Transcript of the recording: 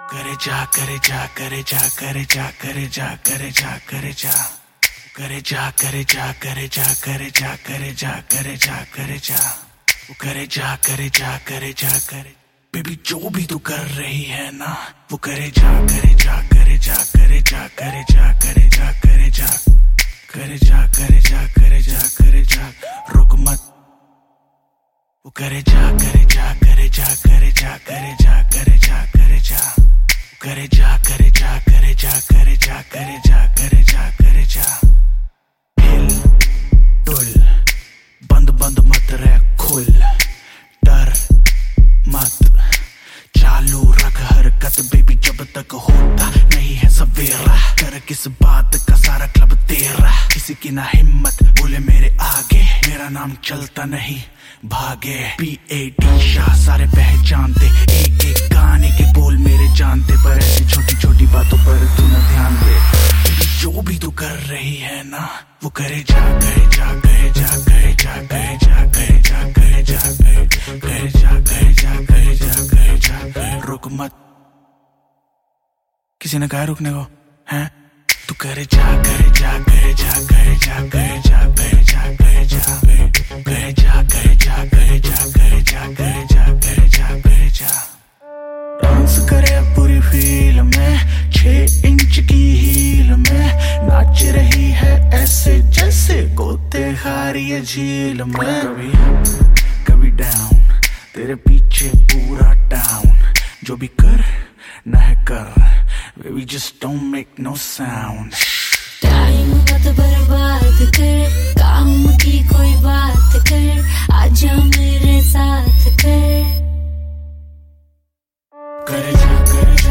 करे जा करे जा करे जा करे जा करे जा करे जा करे जा करे जा करे जा करे जा करे जा करे जा करे जा करे जा करे जा करे जा करे जा करे बेबी जो भी तू कर रही है ना वो करे जा करे जा करे जा करे जा करे जा करे जा करे जा करे जा करे जा करे जा करे जा रुक मत वो करे जा करे जा करे जा करे जा करे जा करे जा करे जा करे जा करे जा करे जा करे जा करे जा करे जा करे जा हिल डुल बंद बंद मत रह खुल डर मत चालू रख हरकत बेबी जब तक होता नहीं है सवेरा कर किस बात का सारा क्लब तेरा किसी की ना हिम्मत बोले मेरे आगे मेरा नाम चलता नहीं भागे PAD शाह सारे पहचानते एक एक गाने के बोल मेरे जानते पर ऐसी छोटी छोटी बातों पर तू न ध्यान दे जो भी तू कर रही है ना वो करे जा करे जा करे जा करे जा करे जा करे जा करे जा करे जा करे जा करे जा करे जा रुक मत किसी ने कहा रुकने को हैं तू करे जा करे जा करे जा करे जा करे जा करे जा करे जा करे जा करे जा करे जा करे जा करे जा करे जा करे जा डांस करे पूरी फील में 6 इंच की हील में नाच रही है ऐसे जैसे गोते खारी है झील में कभी कभी डाउन तेरे पीछे पूरा टाउन जो भी कर ना है कर baby just don't make no sound time मत बर्बाद कर काम की कोई बात कर आजा मेरे साथ कर करे जा करे